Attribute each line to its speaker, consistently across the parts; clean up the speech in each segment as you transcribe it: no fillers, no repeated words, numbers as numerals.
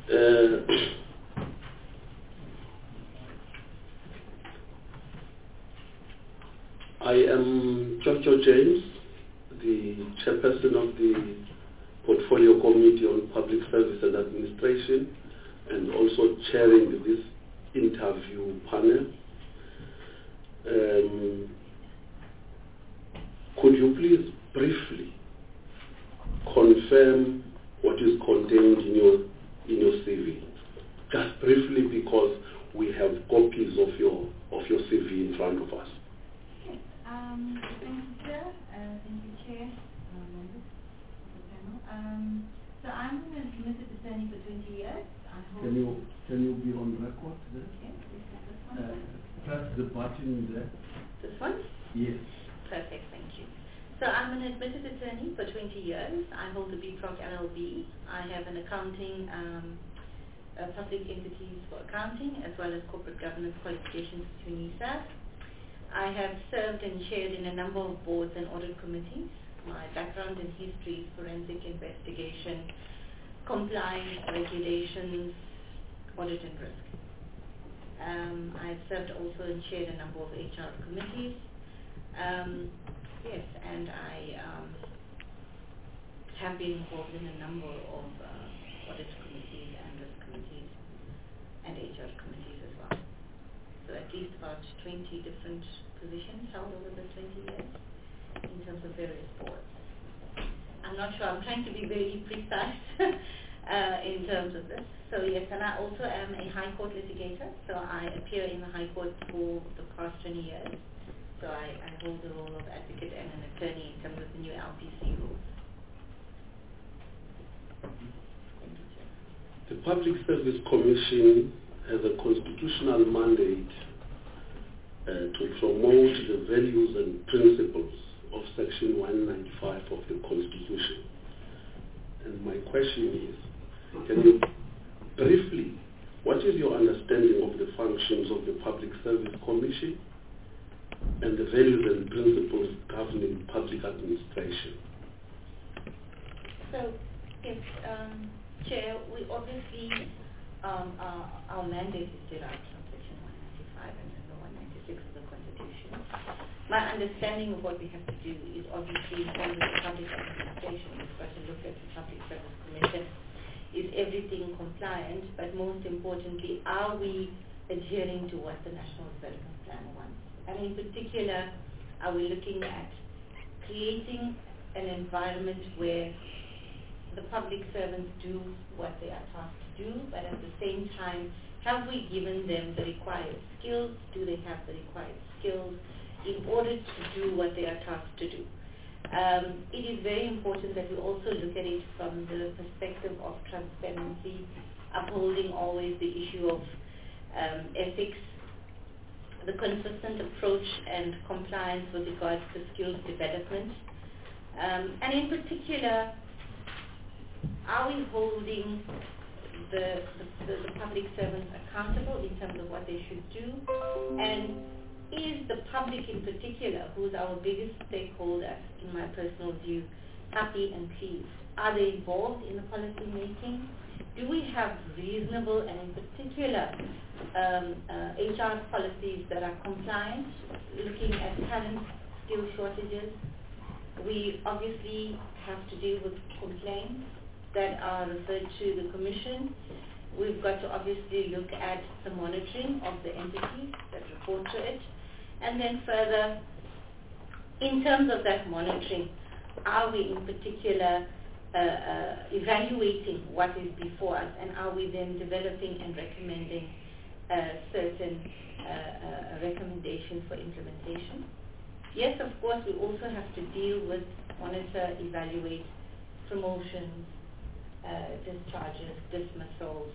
Speaker 1: I am Jojo James, the chairperson of the Portfolio Committee on Public Service and Administration, and also chairing this interview panel. Could you please briefly confirm what is contained in your CV? Just briefly, because we have copies of your CV in front of us.
Speaker 2: Thank you, Chair. Thank you, Chair. Members of the panel. So I'm an admitted attorney for 20 years.
Speaker 1: Can you be on record there?
Speaker 2: Yes, this one.
Speaker 1: Press the button there.
Speaker 2: This one?
Speaker 1: Yes.
Speaker 2: Perfect, thank you. So I'm an admitted attorney for 20 years. I hold a BProc LLB. I have an accounting, public entities for accounting, as well as corporate governance qualifications to NISA. I have served and chaired in a number of boards and audit committees. My background in history, forensic investigation, compliance, regulations, audit and risk. I've served also and chaired a number of HR committees. Yes, and I have been involved in a number of audit committees and risk committees and HR committees as well. So at least about 20 different positions held over the 20 years in terms of various boards. I'm not sure, I'm trying to be very precise in terms of this. So yes, and I also am a High Court litigator, so I appear in the High Court for the past 20 years. So I hold the role of advocate and an attorney in terms of the new LPC rules. Thank you, Chair.
Speaker 1: The Public Service Commission has a constitutional mandate to promote the values and principles of Section 195 of the Constitution. And my question is, can you briefly, what is your understanding of the functions of the Public Service Commission and the values and principles governing public administration?
Speaker 2: So, yes, Chair, we obviously, our mandate is derived from Section 195 and the 196 of the Constitution. My understanding of what we have to do is obviously in terms of the public administration, we've got to look at the Public Service Commission. Is everything compliant? But most importantly, are we adhering to what the National Development Plan wants? And in particular, are we looking at creating an environment where the public servants do what they are tasked to do, but at the same time, have we given them the required skills? Do they have the required skills in order to do what they are tasked to do? It is very important that we also look at it from the perspective of transparency, upholding always the issue of ethics, the consistent approach and compliance with regards to skills development. And in particular, are we holding the public servants accountable in terms of what they should do? And is the public in particular, who's our biggest stakeholder, in my personal view, happy and pleased? Are they involved in the policy making? Do we have reasonable and in particular HR policies that are compliant, looking at talent skill shortages? We obviously have to deal with complaints that are referred to the Commission. We've got to obviously look at the monitoring of the entities that report to it. And then further, in terms of that monitoring, are we in particular evaluating what is before us, and are we then developing and recommending certain recommendations for implementation? Yes, of course, we also have to deal with, monitor, evaluate promotions, discharges, dismissals,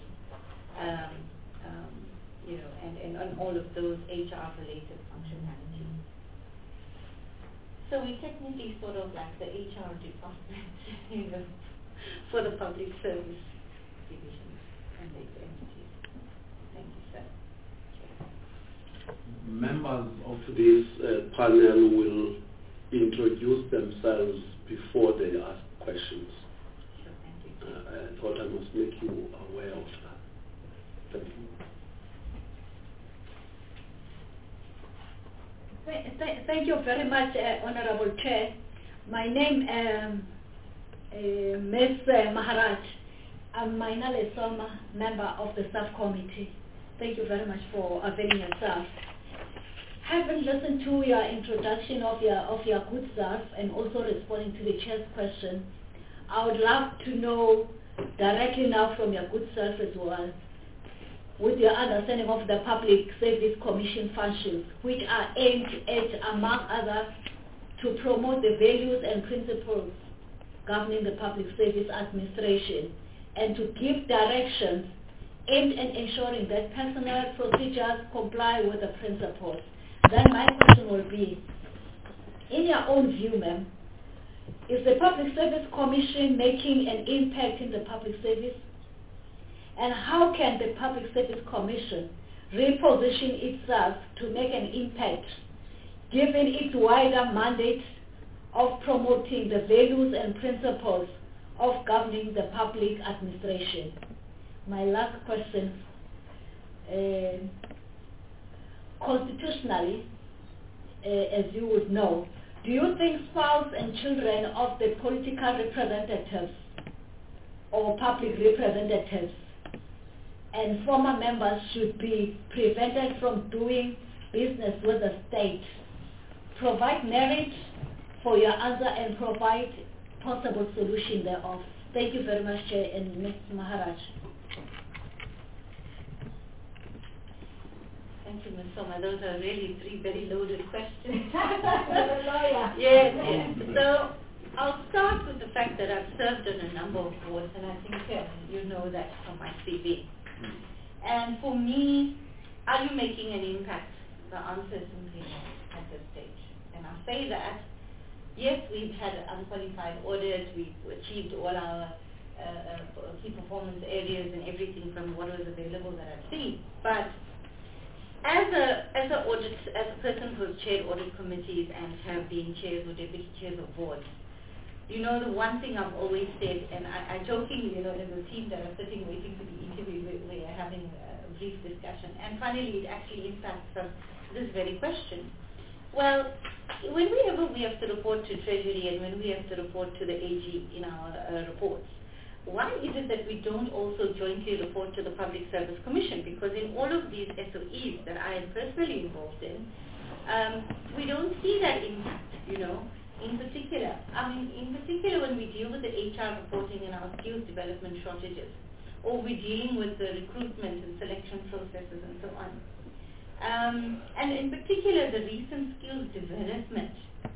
Speaker 2: and all of those HR-related functionalities. So we technically sort of like the HR department, for the public service divisions and its entities. Thank you, sir.
Speaker 1: Members of this panel will introduce themselves before they ask questions.
Speaker 2: Sure, thank you.
Speaker 1: thought I must make you aware of that. Thank you.
Speaker 3: Thank you very much, Honorable Chair. My name is Ms. Maharaj. I'm Maina Lesoma, member of the subcommittee. Thank you very much for availing yourself. Having listened to your introduction of your good self and also responding to the chair's question, I would love to know directly now from your good self as well, with your understanding of the Public Service Commission functions, which are aimed at, among others, to promote the values and principles governing the public service administration and to give directions aimed at ensuring that personnel procedures comply with the principles. Then my question will be, in your own view, ma'am, is the Public Service Commission making an impact in the public service? And how can the Public Service Commission reposition itself to make an impact, given its wider mandate of promoting the values and principles of governing the public administration? My last question, constitutionally, as you would know, do you think spouse and children of the political representatives or public representatives and former members should be prevented from doing business with the state? Provide merit for your answer and provide possible solution thereof. Thank you very much, Chair and Ms. Maharaj.
Speaker 2: Thank you, Ms. Soma. Those are really three very loaded questions.
Speaker 3: Lawyer.
Speaker 2: Yes. So I'll start with the fact that I've served on a number of boards, and I think you know that from my CV. And for me, are you making an impact? The answer is simply no at this stage. And I say that, yes, we've had an unqualified audit, we've achieved all our key performance areas and everything from what was available that I've seen. But as a person who has chaired audit committees and have been chairs or deputy chairs of boards, you know, the one thing I've always said, and I jokingly, you know, there's a team that are sitting waiting to be interviewed, we are having a brief discussion, and finally it actually impacts on this very question. Well, whenever we have to report to Treasury and when we have to report to the AG in our reports, why is it that we don't also jointly report to the Public Service Commission? Because in all of these SOEs that I am personally involved in, we don't see that impact, you know. In particular, when we deal with the HR reporting and our skills development shortages, or we're dealing with the recruitment and selection processes and so on. And in particular, the recent skills development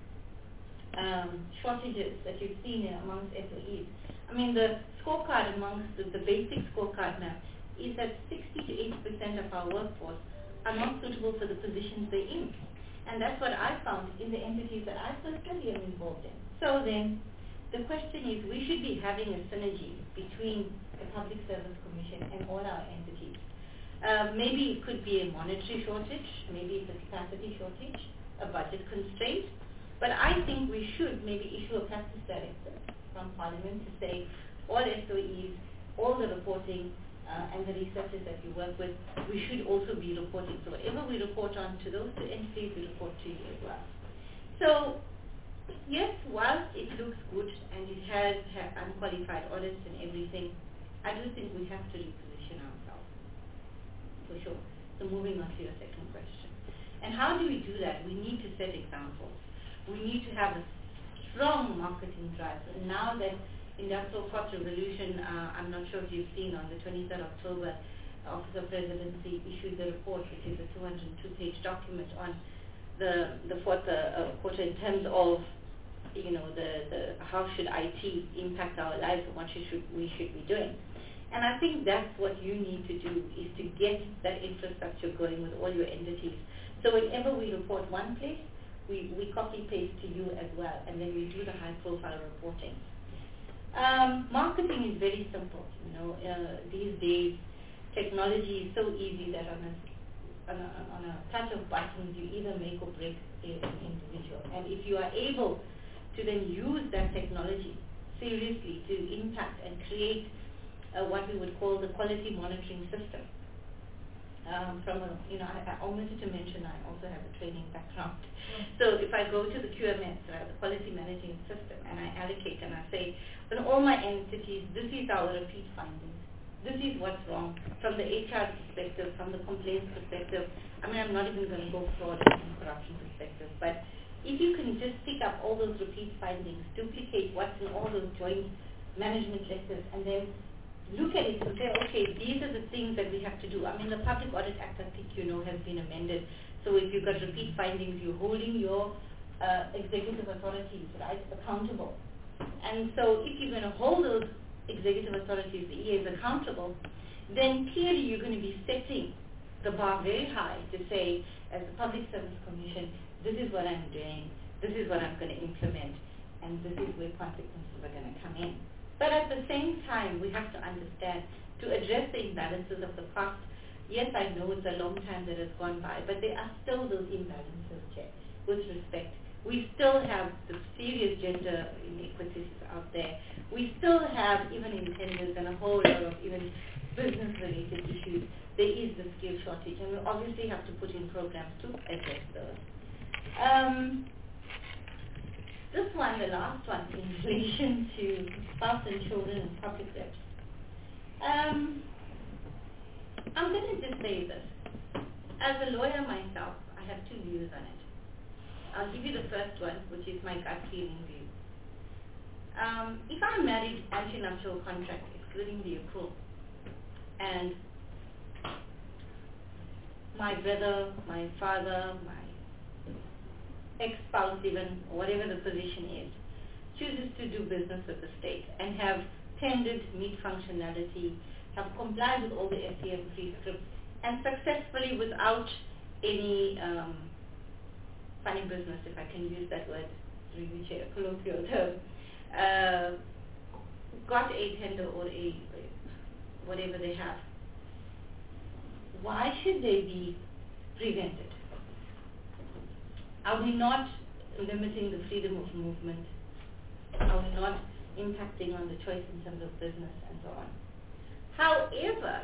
Speaker 2: shortages that you've seen amongst SOEs. I mean, the scorecard amongst the basic scorecard now is that 60 to 80% of our workforce are not suitable for the positions they're in. And that's what I found in the entities that I personally am involved in. So then, the question is, we should be having a synergy between the Public Service Commission and all our entities. Maybe it could be a monetary shortage, maybe it's a capacity shortage, a budget constraint, but I think we should maybe issue a practice directive from Parliament to say all SOEs, all the reporting and the researchers that you work with, we should also be reporting. So whatever we report on to those two entities, we report to you as well. So yes, whilst it looks good and it has unqualified audits and everything, I do think we have to reposition ourselves, for sure. So moving on to your second question. And how do we do that? We need to set examples. We need to have a strong marketing drive. And now that Industrial 4th Revolution, I'm not sure if you've seen, on the 23rd October, Office of Presidency issued the report, which is a 202-page document on the fourth quarter in terms of, you know, the how should IT impact our lives and what we should be doing. And I think that's what you need to do, is to get that infrastructure going with all your entities. So whenever we report one place, we copy-paste to you as well, and then we do the high-profile reporting. Marketing is very simple. You know, these days, technology is so easy that on a touch of buttons, you either make or break an individual. And if you are able to then use that technology seriously to impact and create what we would call the quality monitoring system. I omitted to mention I also have a training background. So if I go to the QMS, the quality managing system, and I allocate and I say, in all my entities, this is our repeat findings. This is what's wrong from the HR perspective, from the complaints perspective. I mean, I'm not even going to go fraud and corruption perspective, but if you can just pick up all those repeat findings, duplicate what's in all those joint management letters, and then look at it and say, okay, these are the things that we have to do. I mean, the Public Audit Act, I think has been amended. So if you've got repeat findings, you're holding your executive authorities, right, accountable. And so if you're going to hold those executive authorities, the EAs, accountable, then clearly you're going to be setting the bar very high to say, as the Public Service Commission, this is what I'm doing, this is what I'm going to implement, and this is where consequences are going to come in. But at the same time, we have to understand, to address the imbalances of the past, yes, I know it's a long time that has gone by, but there are still those imbalances, Chair, with respect. We still have the serious gender inequities out there. We still have, even in tenders and a whole lot of even business-related issues, there is the skill shortage, and we obviously have to put in programs to address those. This one, the last one, in relation to spouse and children and public reps. I'm going to just say this. As a lawyer myself, I have two views on it. I'll give you the first one, which is my gut feeling view. If I'm married anti-nuptial contract, excluding the accrual, and my brother, my father, my ex-spouse even, or whatever the position is, chooses to do business with the state and have tended meet functionality, have complied with all the SCM prescripts, and successfully without any funny business, if I can use that word, through which a colloquial term, got a tender or a whatever they have. Why should they be prevented? Are we not limiting the freedom of movement? Are we not impacting on the choice in terms of business and so on? However,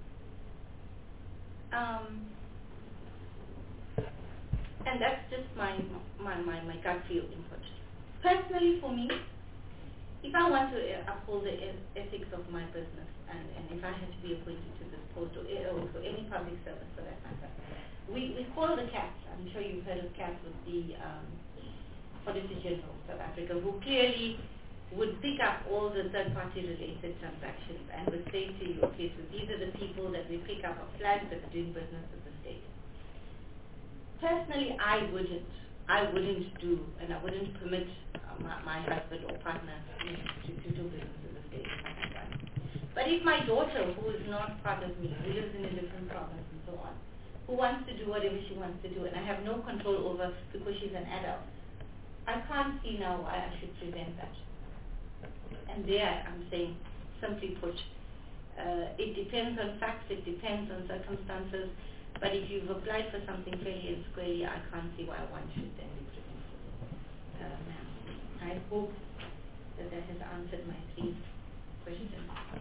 Speaker 2: and that's just my gut feel input. Personally, for me, if I want to uphold the ethics of my business, and if I had to be appointed to this post or for any public service for that matter, we call the CATS. I'm sure you've heard of CATS with the Auditor General of South Africa, who clearly would pick up all the third-party related transactions and would say to you, okay, so these are the people that we pick up of flags that are doing business with the state. Personally, I wouldn't do, and I wouldn't permit my husband or partner to do business with the state. But if my daughter, who is not part of me, who lives in a different province and so on, who wants to do whatever she wants to do, and I have no control over because she's an adult, I can't see now why I should prevent that. And there I'm saying, simply put, it depends on facts, it depends on circumstances, but if you've applied for something fairly and squarely, I can't see why one should then be prevented. I hope that has answered my three questions.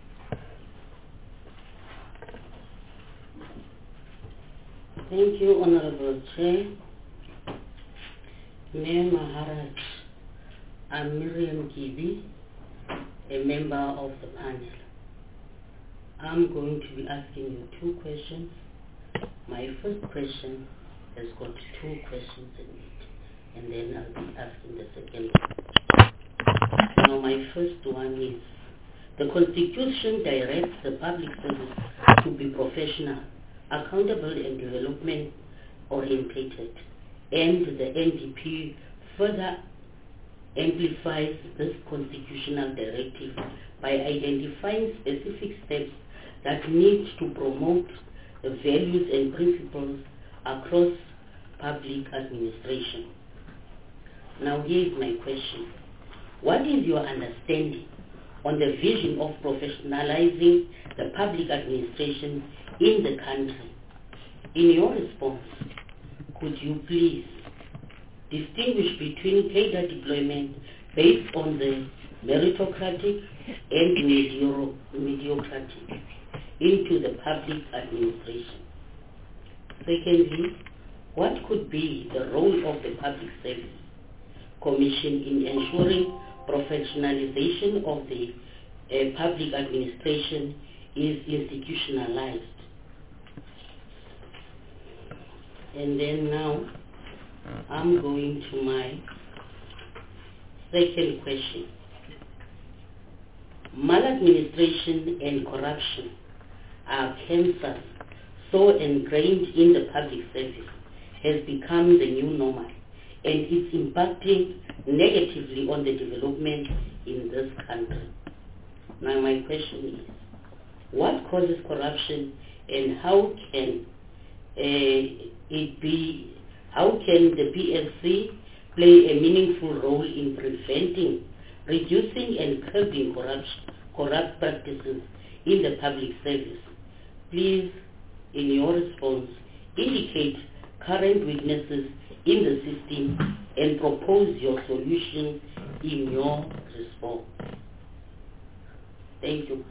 Speaker 4: Thank you, Honorable Chair. Mayor Maharaj, I'm Miriam Gibi, a member of the panel. I'm going to be asking you two questions. My first question has got two questions in it, and then I'll be asking the second one. Now, my first one is, the Constitution directs the public service to be professional, accountable and development-orientated, and the NDP further amplifies this constitutional directive by identifying specific steps that need to promote the values and principles across public administration. Now here is my question. What is your understanding on the vision of professionalizing the public administration in the country? In your response, could you please distinguish between cadre deployment based on the meritocratic and bureaucratic into the public administration? Secondly, what could be the role of the Public Service Commission in ensuring professionalization of the public administration is institutionalized? And then now, I'm going to my second question. Maladministration and corruption are cancers so ingrained in the public service has become the new normal, and it's impacting negatively on the development in this country. Now my question is, what causes corruption, and how can the PSC play a meaningful role in preventing, reducing and curbing corrupt practices in the public service? Please, in your response, indicate current weaknesses in the system and propose your solution in your response. Thank you.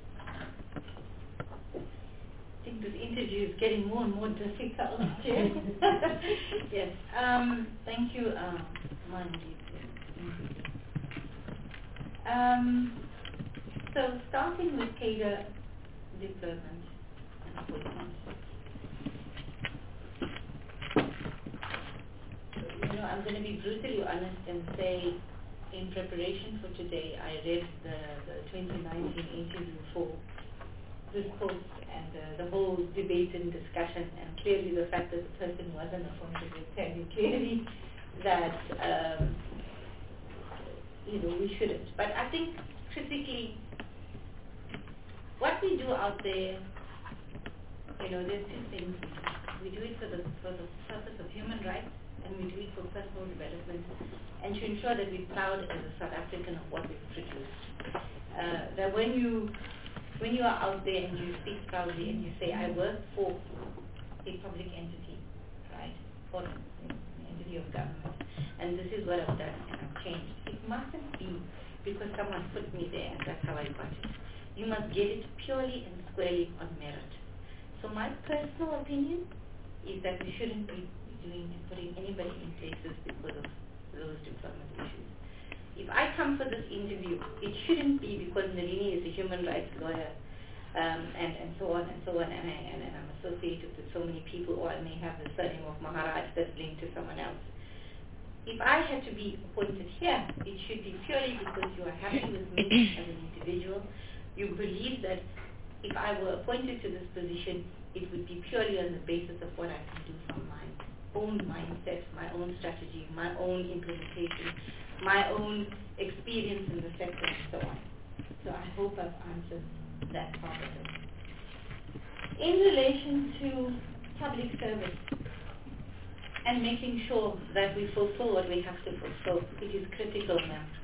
Speaker 2: I think this interview is getting more and more difficult, Chair. Yes. Thank you, Manji. So starting with cadre deployment and appointment. I'm going to be brutally honest and say, in preparation for today, I read the 2019 interview for this post and the whole debate and discussion, and clearly the fact that the person wasn't appointed will tell you clearly that we shouldn't. But I think critically, what we do out there, there's two things. We do it for the purpose of human rights, and we do it for personal development, and to ensure that we're proud as a South African of what we've produced. That when you are out there and you speak proudly and you say, I work for a public entity, right, for an entity of government, and this is what I've done and I've changed, it mustn't be because someone put me there and that's how I got it. You must get it purely and squarely on merit. So my personal opinion is that we shouldn't be putting anybody in places because of those deployment issues. If I come for this interview, it shouldn't be because Nalini is a human rights lawyer, and so on and so on, and I'm associated with so many people, or I may have the surname of Maharaj that's linked to someone else. If I had to be appointed here, it should be purely because you are happy with me as an individual. You believe that if I were appointed to this position, it would be purely on the basis of what I can do from my own mindset, my own strategy, my own implementation, my own experience in the sector, and so on. So I hope I've answered that part of it. In relation to public service and making sure that we fulfill what we have to fulfill, it is critical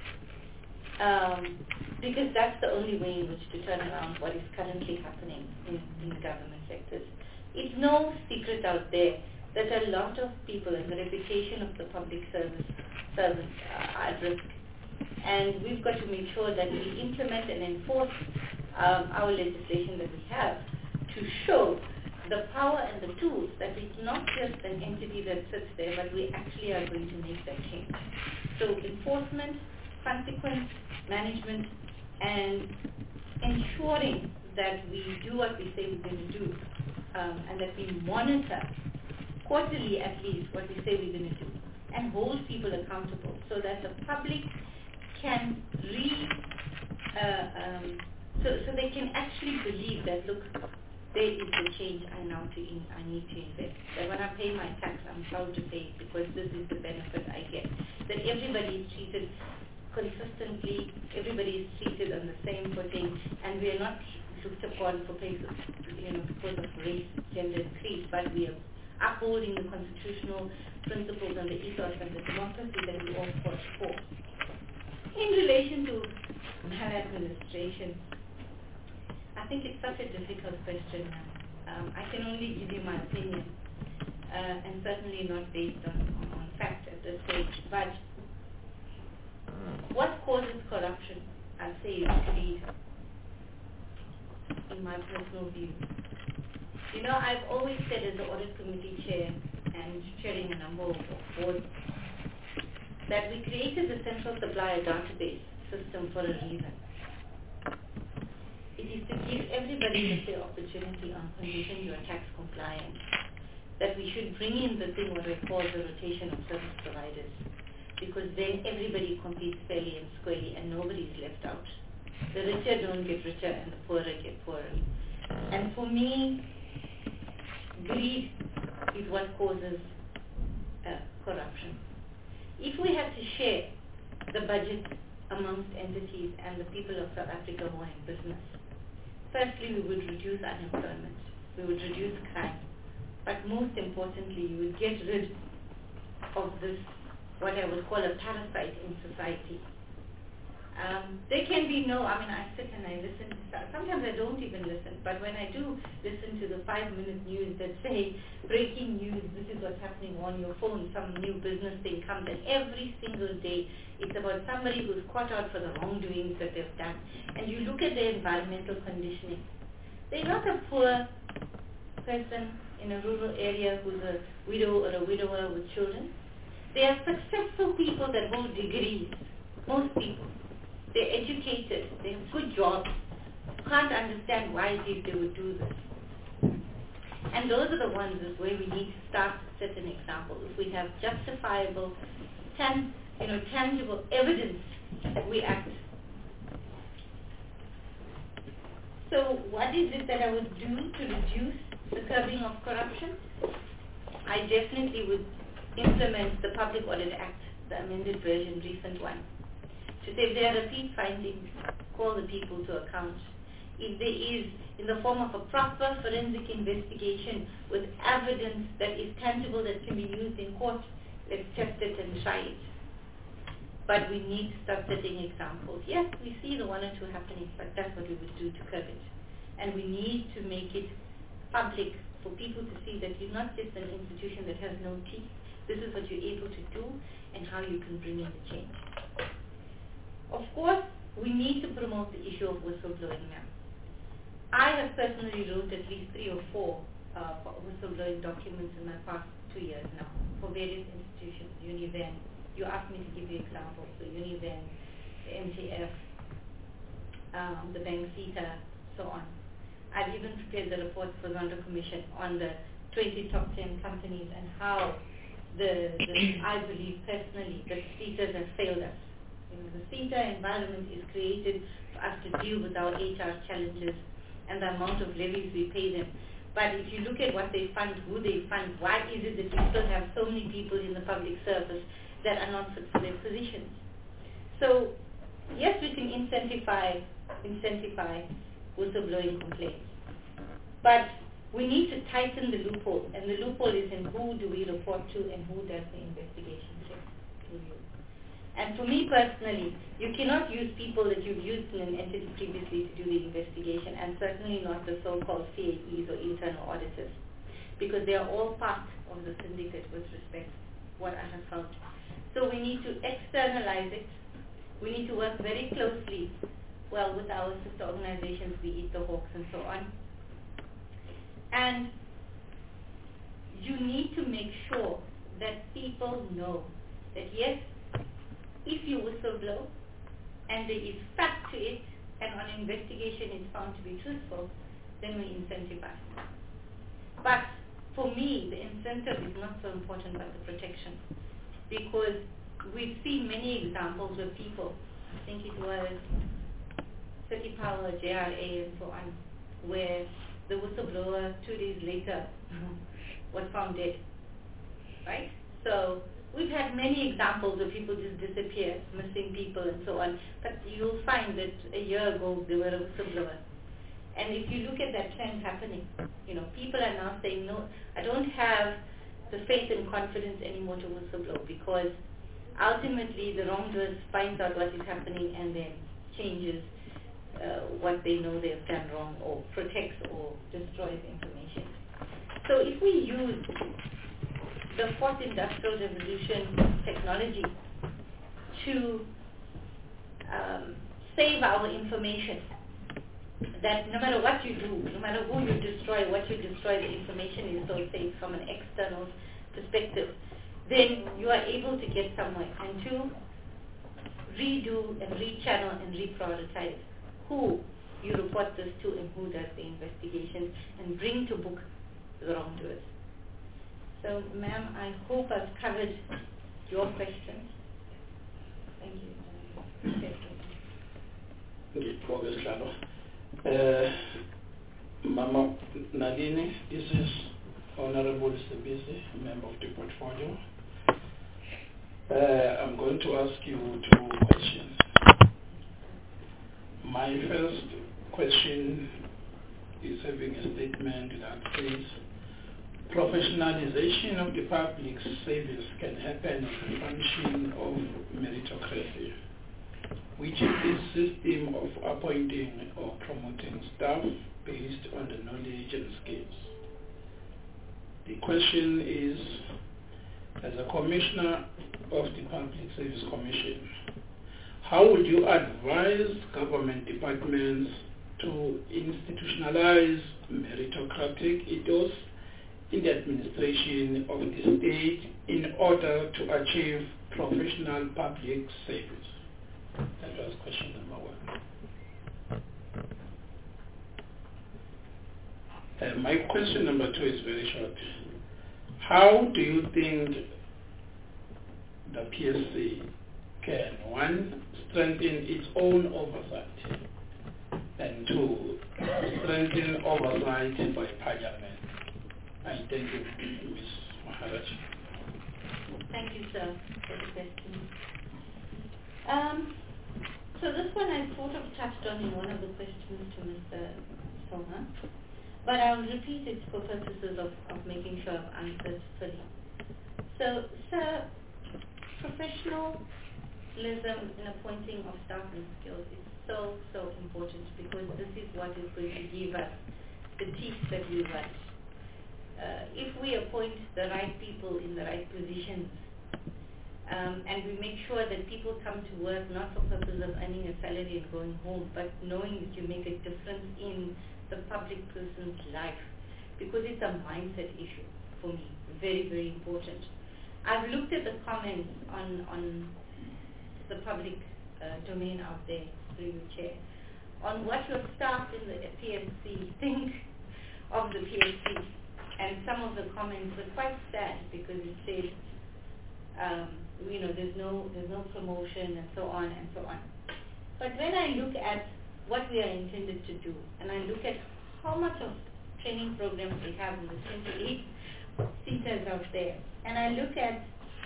Speaker 2: now. Because that's the only way in which to turn around what is currently happening in the government sectors. It's no secret out there that a lot of people and the reputation of the public servants are at risk. And we've got to make sure that we implement and enforce our legislation that we have to show the power and the tools that it's not just an entity that sits there, but we actually are going to make that change. So enforcement, consequence, management, and ensuring that we do what we say we're going to do, and that we monitor quarterly at least what we say we're going to do, and hold people accountable so that the public can so they can actually believe that, look, there is the change I need to invest. That when I pay my tax, I'm proud to pay it because this is the benefit I get. That everybody is treated consistently, everybody is treated on the same footing, and we are not looked upon for places, because of race, gender, and creed, but we are upholding the constitutional principles and the ethos and the democracy that we all fought for. In relation to maladministration, I think it's such a difficult question. I can only give you my opinion, and certainly not based on fact at this stage. But what causes corruption, I'd say, is greed. on my personal view. You know, I've always said as the audit committee chair and chairing a number of boards that we created the central supplier database system for a reason. It is to give everybody the fair opportunity on condition you are tax compliant, that we should bring in the thing what we call the rotation of service providers, because then everybody competes fairly and squarely and nobody is left out. The richer don't get richer and the poorer get poorer. And for me, greed is what causes corruption. If we had to share the budget amongst entities and the people of South Africa who are in business, firstly, we would reduce unemployment, we would reduce crime, but most importantly, we would get rid of this, what I would call a parasite in society. There can be no, I sit and I listen to stuff. Sometimes I don't even listen, but when I do listen to the 5-minute news that say, breaking news, this is what's happening on your phone, some new business thing comes, and every single day it's about somebody who's caught out for the wrongdoings that they've done. And you look at their environmental conditioning. They're not a poor person in a rural area who's a widow or a widower with children. They are successful people that hold degrees, most people. They're educated, they have good jobs, can't understand why they would do this. And those are the ones where we need to start to set an example. If we have justifiable, tangible evidence, we act. So what is it that I would do to reduce the curbing of corruption? I definitely would implement the Public Audit Act, the amended version, recent one. To say if there are repeat findings, call the people to account. If there is, in the form of a proper forensic investigation with evidence that is tangible that can be used in court, let's test it and try it. But we need to start setting examples. Yes, we see the one or two happening, but that's what we would do to curb it. And we need to make it public for people to see that you're not just an institution that has no teeth. This is what you're able to do and how you can bring in the change. Of course, we need to promote the issue of whistleblowing now. I have personally wrote at least 3 or 4 whistleblowing documents in my past 2 years now for various institutions, Univen. You asked me to give you examples, so Univen, the MTF, the Bank CETA, so on. I've even prepared the report for the Zondo Commission on the 20 top 10 companies and how I believe personally that CETAs have failed us. The CETA environment is created for us to deal with our HR challenges and the amount of levies we pay them. But if you look at what they fund, who they fund, why is it that we still have so many people in the public service that are not fit for their positions? So, yes, we can incentivize whistleblowing complaints. But we need to tighten the loophole, and the loophole is in who do we report to and who does the investigation to you. And for me personally, you cannot use people that you've used in an entity previously to do the investigation, and certainly not the so-called CAEs or internal auditors, because they are all part of the syndicate with respect to what I have found. So we need to externalize it. We need to work very closely, with our sister organizations, We Eat the Hawks and so on. And you need to make sure that people know that yes, if you whistleblow and there is fact to it and on investigation is found to be truthful, then we incentivize. But for me, the incentive is not so important but the protection, because we've seen many examples where people, I think it was City Power, JRA and so on, where the whistleblower 2 days later was found dead, right? So we've had many examples of people just disappear, missing people and so on, but you'll find that a year ago they were a whistleblower. And if you look at that trend happening, people are now saying, no, I don't have the faith and confidence anymore to whistleblow, because ultimately the wrongdoers finds out what is happening and then changes what they know they have done wrong, or protects or destroys information. So if we use the 4th Industrial Revolution technology to save our information that no matter what you do, no matter who you destroy, what you destroy, the information is so safe from an external perspective, then you are able to get somewhere and to redo and rechannel and reprioritize who you report this to and who does the investigation and bring to book the wrongdoers. So, ma'am, I hope I've covered your questions. Thank you.
Speaker 5: Mama Nadine, this is Honorable Sebisi, member of the portfolio. I'm going to ask you 2 questions. My first question is having a statement that says professionalization of the public service can happen as a function of meritocracy, which is the system of appointing or promoting staff based on the knowledge and skills. The question is, as a commissioner of the Public Service Commission, how would you advise government departments to institutionalize meritocratic ethos in the administration of the state in order to achieve professional public service? That was question number 1. My question number 2 is very short. How do you think the PSC can, 1, strengthen its own oversight, and 2, strengthen oversight by Parliament? I thank you, Ms. Maharaj.
Speaker 2: Thank you, sir, for the question. So this one I sort of touched on in one of the questions to Mr. Soma, but I'll repeat it for purposes of making sure I've answered fully. So, sir, professionalism in appointing of staff and skills is so, so important, because this is what is going to give us the teeth that we want. If we appoint the right people in the right positions, and we make sure that people come to work not for purposes of earning a salary and going home, but knowing that you make a difference in the public person's life, because it's a mindset issue for me, very, very important. I've looked at the comments on the public domain out there, through you, Chair, on what your staff in the PMC think of the PMC, and some of the comments were quite sad, because it said, there's no promotion and so on and so on. But when I look at what we are intended to do, and I look at how much of training programs we have in the 28 seaters out there, and I look at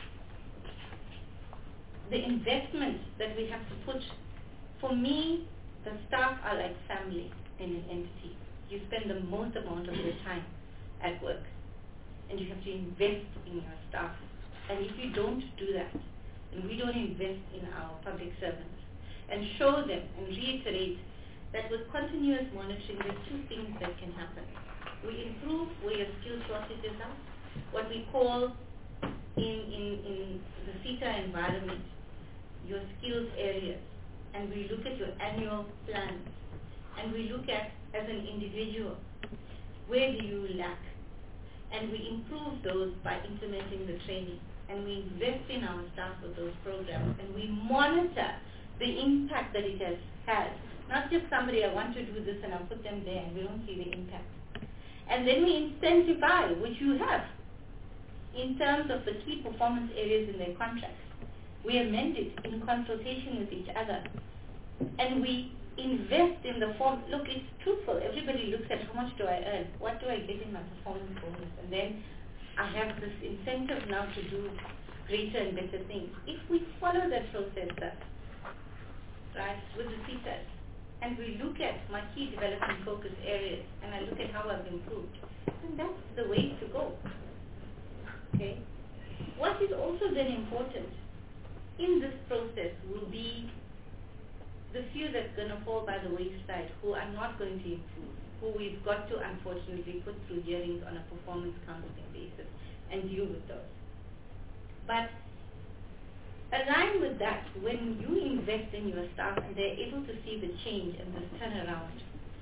Speaker 2: the investment that we have to put, for me, the staff are like family in an entity. You spend the most amount of your time at work, and you have to invest in your staff. And if you don't do that, and we don't invest in our public servants, and show them and reiterate that with continuous monitoring, there's 2 things that can happen. We improve where your skill shortages are, what we call in the CETA environment, your skills areas, and we look at your annual plans, and we look at, as an individual, where do you lack, and we improve those by implementing the training, and we invest in our staff with those programs, and we monitor the impact that it has had. Not just somebody, I want to do this and I'll put them there and we don't see the impact. And then we incentivize, which you have, in terms of the key performance areas in their contracts. We amend it in consultation with each other. And we invest in the form, look, it's truthful. Everybody looks at how much do I earn? What do I get in my performance bonus? And then I have this incentive now to do greater and better things. If we follow that process, right, with the CETAs, and we look at my key development focus areas, and I look at how I've improved, then that's the way to go. Okay? What is also then important in this process will be the few that's going to fall by the wayside, who are not going to improve, who we've got to unfortunately put through hearings on a performance counseling basis and deal with those. But align with that, when you invest in your staff and they're able to see the change and the turnaround,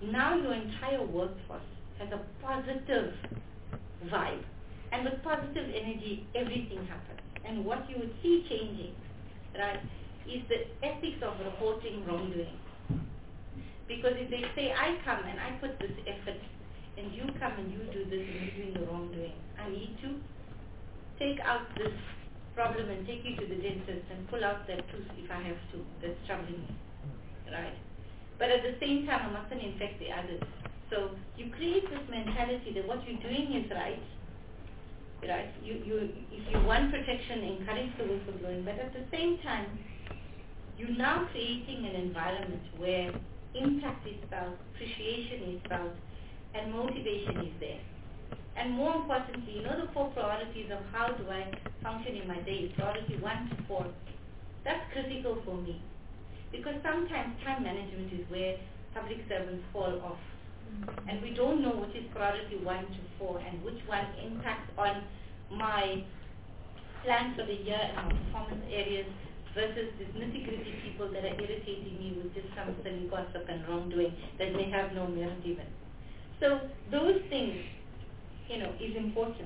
Speaker 2: now your entire workforce has a positive vibe. And with positive energy, everything happens. And what you would see changing, right, is the ethics of reporting wrongdoing. Because if they say, I come and I put this effort, and you come and you do this and you're doing the wrongdoing, I need to take out this problem and take you to the dentist and pull out that tooth if I have to, that's troubling me, right? But at the same time, I mustn't infect the others. So you create this mentality that what you're doing is right. If you want protection, encourage the whistleblowing, but at the same time, you're now creating an environment where impact is felt, appreciation is felt, and motivation is there. And more importantly, the 4 priorities of how do I function in my day, priority 1 to 4, that's critical for me. Because sometimes time management is where public servants fall off. And we don't know which is priority 1 to 4 and which one impacts on my plans for the year and my performance areas versus these nitty-gritty people that are irritating me with just some silly gossip and wrongdoing that may have no merit even. So those things, is important.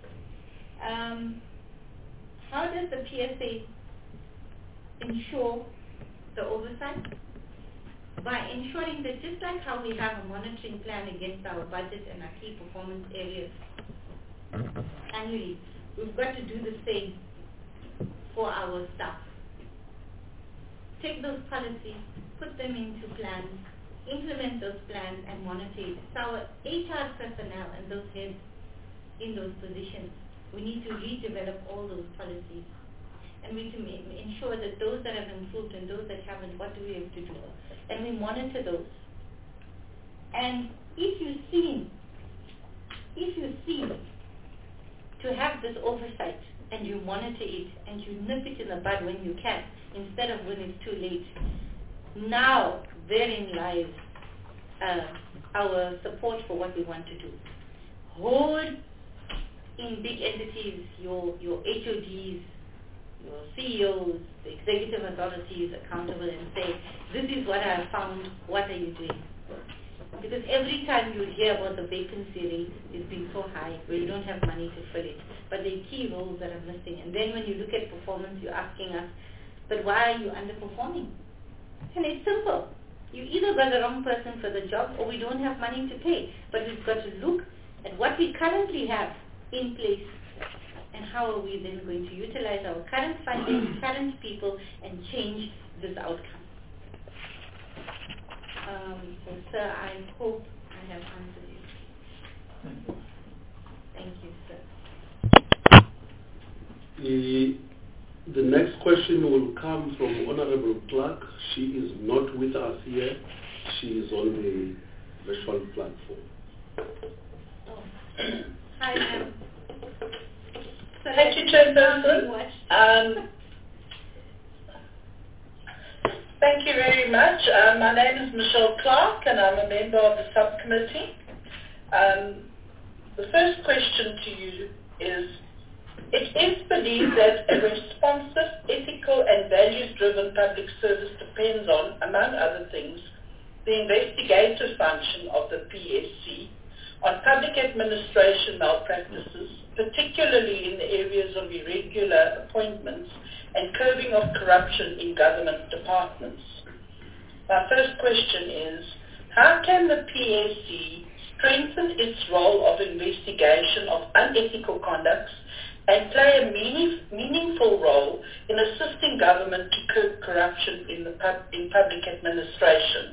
Speaker 2: How does the PSA ensure the oversight? By ensuring that just like how we have a monitoring plan against our budget and our key performance areas annually, we've got to do the same for our staff. Take those policies, put them into plans, implement those plans and monitor it. So our HR personnel and those heads in those positions, we need to redevelop all those policies. And we need to ensure that those that have improved and those that haven't, what do we have to do? And we monitor those. And if you seem to have this oversight and you monitor it and you nip it in the bud when you can, instead of when it's too late, now therein lies our support for what we want to do. Hold in big entities your HODs, your CEOs, the executive authorities accountable and say, this is what I have found, what are you doing? Because every time you hear about the vacancy rate is being so high where you don't have money to fill it, but there are key roles that are missing. And then when you look at performance, you're asking us, but why are you underperforming? And it's simple. You either got the wrong person for the job or we don't have money to pay. But we've got to look at what we currently have in place and how are we then going to utilize our current funding, current people, and change this outcome. So, sir, I hope I have answered you. Thank you, sir.
Speaker 1: The next question will come from Honorable Clark. She is not with us here. She is on the virtual platform.
Speaker 2: Oh. Hi, ma'am.
Speaker 6: Thank you, Chairperson. Thank you very much. My name is Michelle Clark and I'm a member of the subcommittee. The first question to you is, it is believed that a responsive, ethical and values-driven public service depends on, among other things, the investigative function of the PSC on public administration malpractices, particularly in the areas of irregular appointments and curbing of corruption in government departments. My first question is, how can the PSC strengthen its role of investigation of unethical conducts and play a meaningful role in assisting government to curb corruption in public administration?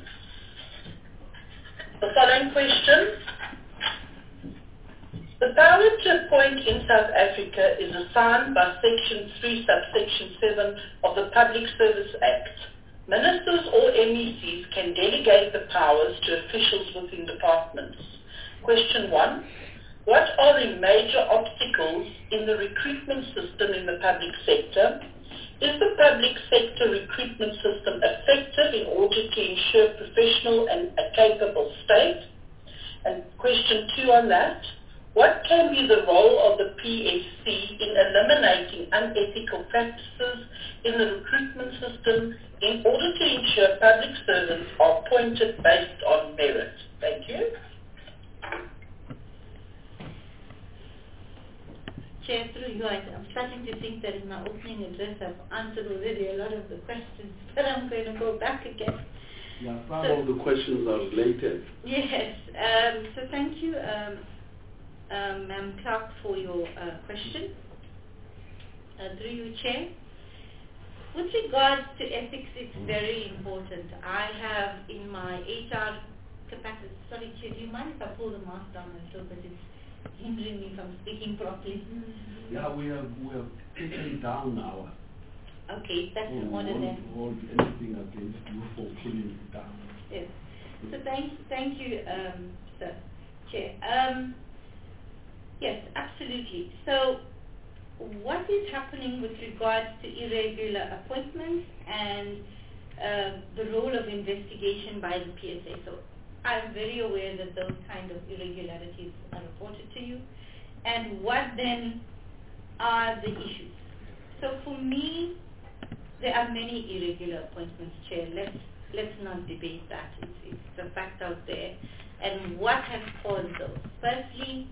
Speaker 6: The following question. The power to appoint in South Africa is assigned by Section 3, subsection 7 of the Public Service Act. Ministers or MECs can delegate the powers to officials within departments. Question 1. What are the major obstacles in the recruitment system in the public sector? Is the public sector recruitment system effective in order to ensure professional and a capable state? And question 2 on that. What can be the role of the PSC in eliminating unethical practices in the recruitment system in order to ensure public servants are appointed based on merit? Thank you.
Speaker 2: Chair, through you, I'm starting to think that in my opening address I've answered already a lot of the questions, but I'm going to go back again.
Speaker 1: Yeah, some of the questions are related.
Speaker 2: Yes, so thank you, Ma'am Clark, for your question. Through you, Chair. With regards to ethics, it's very important. I have in my HR capacity, sorry Chair, do you mind if I pull the mask down a little bit? It's hindering me from speaking properly.
Speaker 1: Yeah, we have taken down our.
Speaker 2: Okay, that's in order then.
Speaker 1: Hold anything against you for pulling it down.
Speaker 2: Yes. So thank you, Sir Chair. Yes, absolutely. So what is happening with regards to irregular appointments and the role of investigation by the PSA? So I'm very aware that those kind of irregularities are reported to you. And what then are the issues? So for me, there are many irregular appointments, Chair. Let's not debate that. It's a fact out there. And what has caused those? Firstly,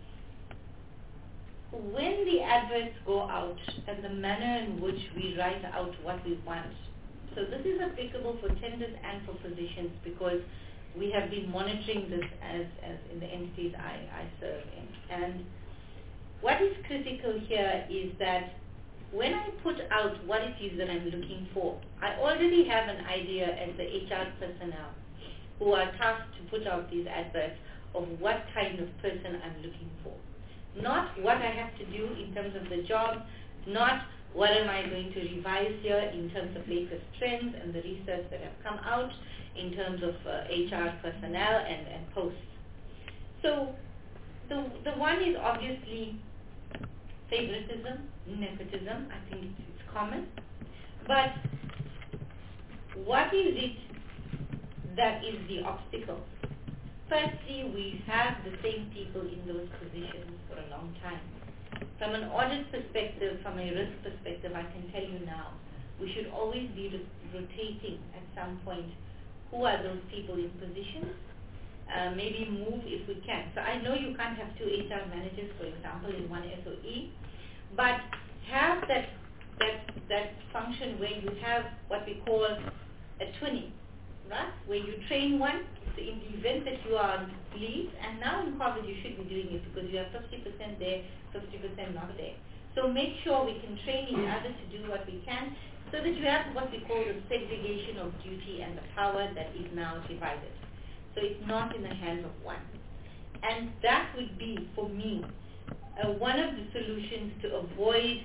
Speaker 2: when the adverts go out and the manner in which we write out what we want, so this is applicable for tenders and for positions because we have been monitoring this as in the entities I serve in. And what is critical here is that when I put out what it is that I'm looking for, I already have an idea as the HR personnel who are tasked to put out these adverts of what kind of person I'm looking for. Not what I have to do in terms of the job, not what am I going to revise here in terms of latest trends and the research that have come out in terms of HR personnel and posts. So the one is obviously favoritism, nepotism. I think it's common. But what is it that is the obstacle? Firstly, we have the same people in those positions for a long time. From an audit perspective, from a risk perspective, I can tell you now, we should always be rotating at some point who are those people in positions, maybe move if we can. So I know you can't have two HR managers, for example, in one SOE, but have that function where you have what we call a twinning, right? Where you train one, so in the event that you are on leave, and now in COVID you should be doing it because you have 50% there, 50% not there. So make sure we can train each other to do what we can so that you have what we call the segregation of duty and the power that is now divided. So it's not in the hands of one. And that would be, for me, one of the solutions to avoid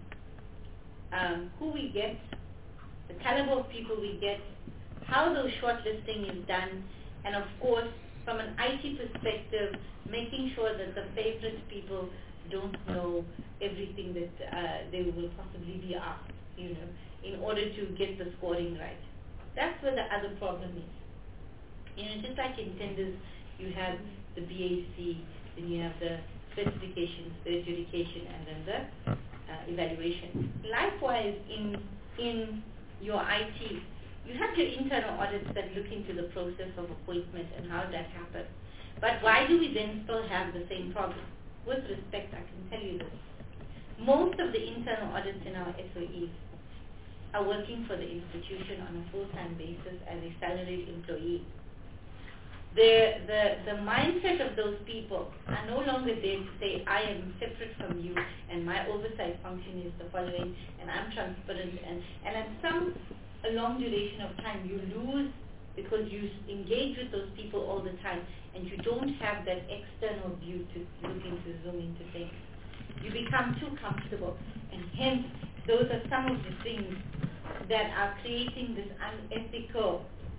Speaker 2: who we get, the caliber of people we get, how those shortlisting is done, and of course, from an IT perspective, making sure that the favorite people don't know everything that they will possibly be asked, in order to get the scoring right. That's where the other problem is. Just like in tenders, you have the BAC, then you have the specifications, the adjudication, and then the evaluation. Likewise, in your IT, you have your internal audits that look into the process of appointment and how that happens. But why do we then still have the same problem? With respect, I can tell you this. Most of the internal audits in our SOEs are working for the institution on a full-time basis as a salaried employee. The mindset of those people are no longer there to say, I am separate from you and my oversight function is the following and I'm transparent and at a long duration of time you lose because you engage with those people all the time and you don't have that external view to look into, zoom into things. You become too comfortable and hence those are some of the things that are creating this unethical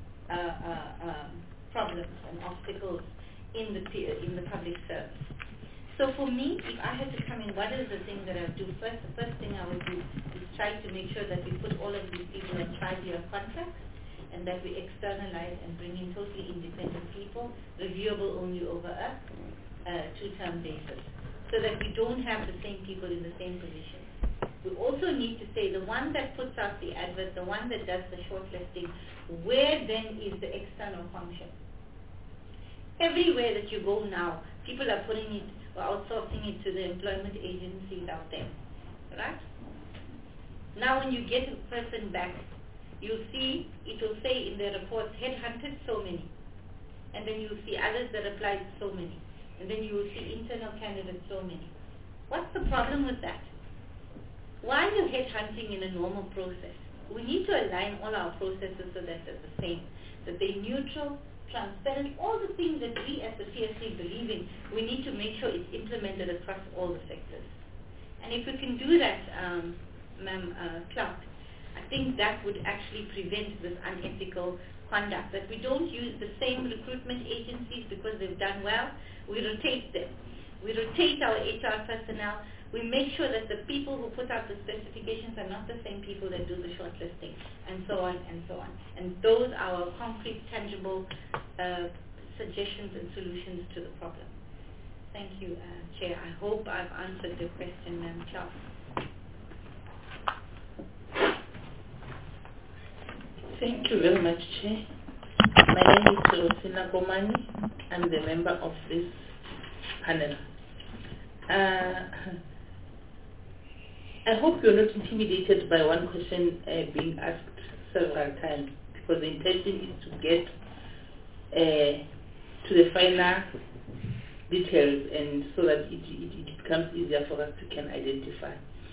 Speaker 2: problems and obstacles in the public service. So for me, if I had to come in, what is the thing that I would do first? The first thing I would do is try to make sure that we put all of these people in 5-year contracts and that we externalize and bring in totally independent people, reviewable only over us. two-term basis, so that we don't have the same people in the same positions. We also need to say the one that puts out the advert, the one that does the shortlisting, where then is the external function? Everywhere that you go now, people are putting it or outsourcing it to the employment agencies out there, right? Now when you get a person back, you'll see, it will say in the reports, headhunted so many. And then you'll see others that applied so many. And then you will see internal candidates so many. What's the problem with that? Why are you headhunting in a normal process? We need to align all our processes so that they're the same, that they're neutral, transparent, all the things that we as the PSC believe in. We need to make sure it's implemented across all the sectors. And if we can do that, Ma'am Clark, I think that would actually prevent this unethical conduct, that we don't use the same recruitment agencies because they've done well. We rotate them. We rotate our HR personnel. We make sure that the people who put out the specifications are not the same people that do the shortlisting, and so on and so on. And those are our concrete, tangible suggestions and solutions to the problem. Thank you, Chair. I hope I've answered your question, Madam Chair.
Speaker 7: Thank you very much, Chair. My name is Rosina Komani. I'm the member of this panel. I hope you're not intimidated by one question being asked several times, because the intention is to get to the final details, and so that it becomes easier for us to can identify.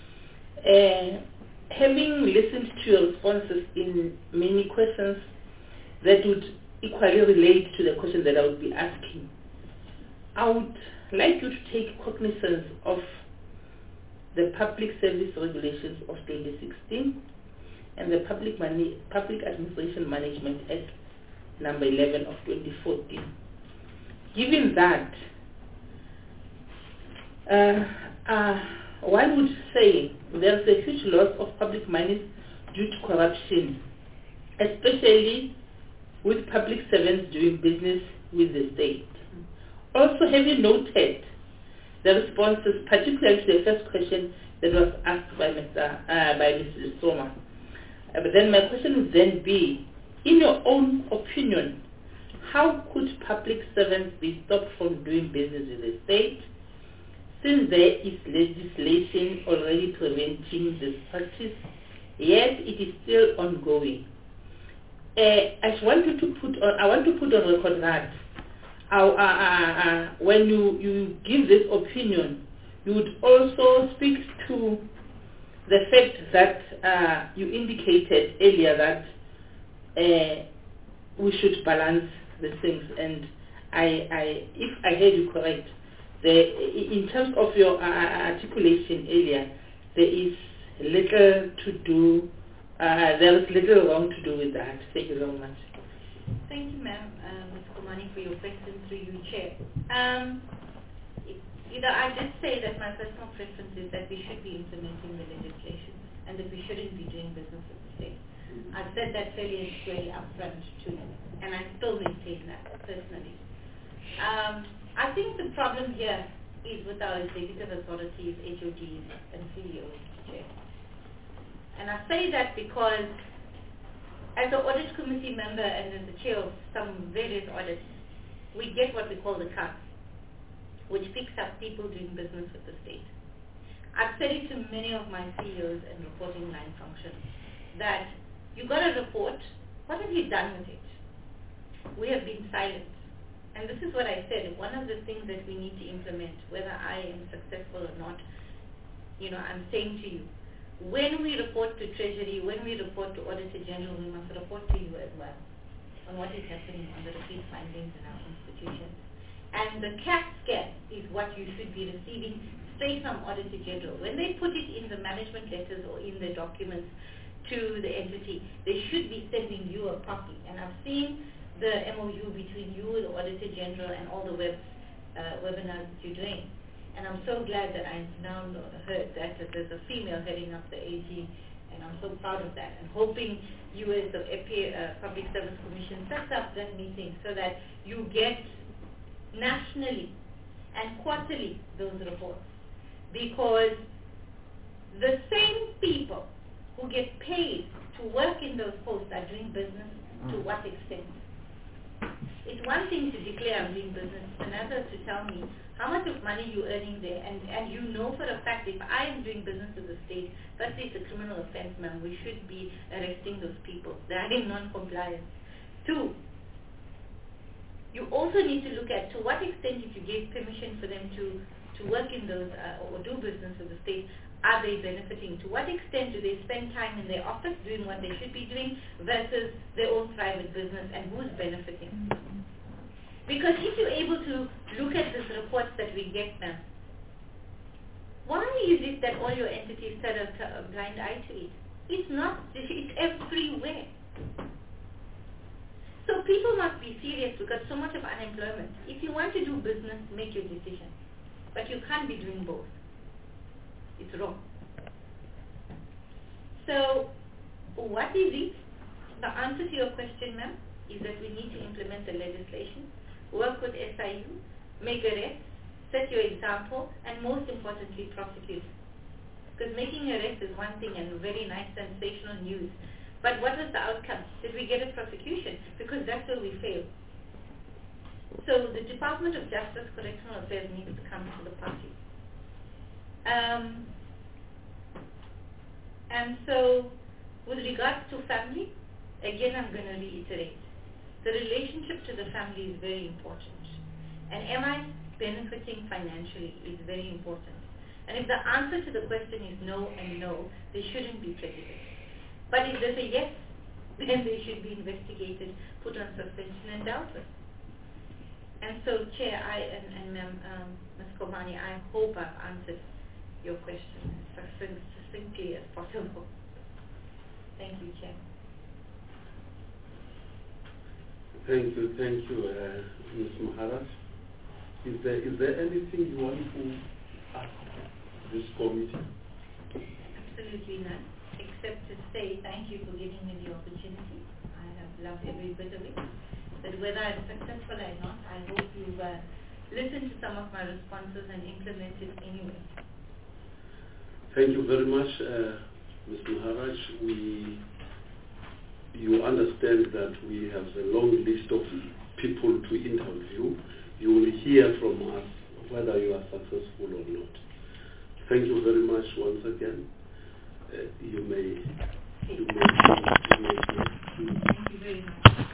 Speaker 7: Having listened to your responses in many questions that would equally relate to the question that I would be asking, I would like you to take cognizance of the Public Service Regulations of 2016 and the Public Administration Management Act number 11 of 2014. Given that, one would say there's a huge loss of public money due to corruption, especially with public servants doing business with the state. Also, having noted the responses, particularly to the first question that was asked by Mrs. Soma, but then my question would then be, in your own opinion, how could public servants be stopped from doing business with the state, since there is legislation already preventing this practice, yet it is still ongoing? I want to put on record that when you give this opinion, you would also speak to the fact that you indicated earlier that we should balance the things. And if I heard you correct, in terms of your articulation earlier, there is little to do. There is little wrong to do with that. Thank you very much.
Speaker 2: Thank you, ma'am, Ms. Komani, for your question through you, Chair. I did say that my personal preference is that we should be implementing the legislation and that we shouldn't be doing business with the state. I've said that fairly and squarely upfront to you, and I still maintain that personally. I think the problem here is with our executive authorities, HODs, and CEOs, Chair. And I say that because as an audit committee member and as the chair of some various audits, we get what we call the CAS, which picks up people doing business with the state. I've said it to many of my CEOs and reporting line functions that you got a report, what have you done with it? We have been silent. And this is what I said, one of the things that we need to implement, whether I am successful or not, I'm saying to you, when we report to Treasury, when we report to Auditor General, we must report to you as well on what is happening on the repeat findings in our institutions. And the CAT scan is what you should be receiving straight from Auditor General. When they put it in the management letters or in the documents to the entity, they should be sending you a copy. And I've seen the MOU between you, the Auditor General, and all the webinars that you're doing. And I'm so glad that I've now heard that there's a female heading up the AG, and I'm so proud of that. And hoping you as the Public Service Commission sets up that meeting so that you get nationally and quarterly those reports, because the same people who get paid to work in those posts are doing business to what extent? It's one thing to declare I'm doing business, it's another to tell me how much of money you're earning there, and you know for a fact if I am doing business with the state, firstly it's a criminal offense, ma'am. We should be arresting those people. They are in non-compliance. 2, you also need to look at to what extent, if you gave permission for them to work in those or do business with the state, are they benefiting? To what extent do they spend time in their office doing what they should be doing versus their own private business, and who's benefiting? Because if you're able to look at these reports that we get now, why is it that all your entities turn a blind eye to it? It's not. It's everywhere. So people must be serious because so much of unemployment. If you want to do business, make your decision. But you can't be doing both. It's wrong. So what is it? The answer to your question, ma'am, is that we need to implement the legislation, work with SIU, make arrests, set your example, and most importantly, prosecute. Because making arrests is one thing and very nice, sensational news. But what was the outcome? Did we get a prosecution? Because that's where we fail. So the Department of Justice, Correctional Affairs needs to come to the party. And so with regards to family, again I'm going to reiterate, the relationship to the family is very important. And am I benefiting financially is very important. And if the answer to the question is no and no, they shouldn't be prejudice. But if there's a yes, then they should be investigated, put on suspension and dealt with. And so, Chair, and Ms. Komani, I hope I've answered your question as succinctly as possible. Thank you, Chair.
Speaker 1: Thank you, Ms. Maharaj. Is there anything you want to ask this committee?
Speaker 2: Absolutely none, except to say thank you for giving me the opportunity. I have loved every bit of it. But whether I'm successful or not, I hope you've listened to some of my responses and implemented anyway.
Speaker 1: Thank you very much, Ms. Maharaj. You understand that we have a long list of people to interview. You will hear from us whether you are successful or not. Thank you very much once again. You may.
Speaker 2: Thank you very much.